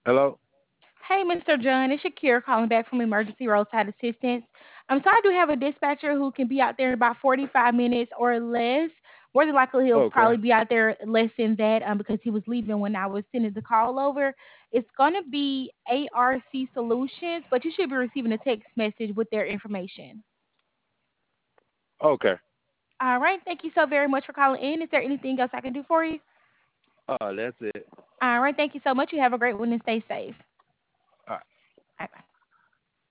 Hello? Hey, Mr. John, it's Shakir calling back from Emergency Roadside Assistance. So I do have a dispatcher who can be out there in about 45 minutes or less. More than likely, he'll Okay. probably be out there less than that because he was leaving when I was sending the call over. It's going to be ARC Solutions, but you should be receiving a text message with their information. Okay. All right. Thank you so very much for calling in. Is there anything else I can do for you? That's it. All right. Thank you so much. You have a great one and stay safe. All right. Bye bye.